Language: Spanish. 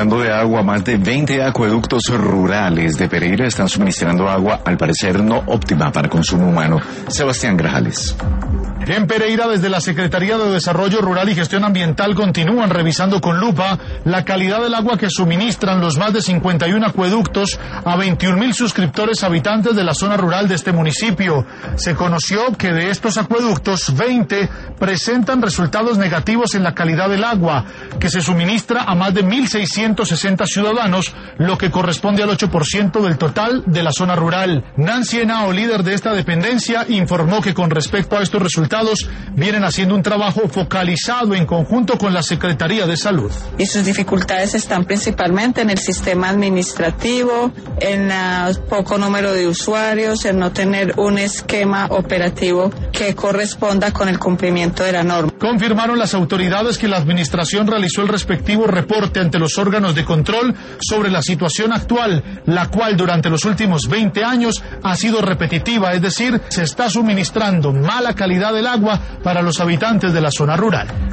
Hablando de agua, más de 20 acueductos rurales de Pereira están suministrando agua, al parecer no óptima para consumo humano. Sebastián Grajales. En Pereira, desde la Secretaría de Desarrollo Rural y Gestión Ambiental continúan revisando con lupa la calidad del agua que suministran los más de 51 acueductos a 21.000 suscriptores habitantes de la zona rural de este municipio. Se conoció que de estos acueductos, 20 presentan resultados negativos en la calidad del agua, que se suministra a más de 1.660 ciudadanos, lo que corresponde al 8% del total de la zona rural. Nancy Henao, líder de esta dependencia, informó que con respecto a estos resultados vienen haciendo un trabajo focalizado en conjunto con la Secretaría de Salud. Y sus dificultades están principalmente en el sistema administrativo, en el poco número de usuarios, en no tener un esquema operativo que corresponda con el cumplimiento de la norma. Confirmaron las autoridades que la administración realizó el respectivo reporte ante los órganos de control sobre la situación actual, la cual durante los últimos 20 años ha sido repetitiva, es decir, se está suministrando mala calidad del agua para los habitantes de la zona rural.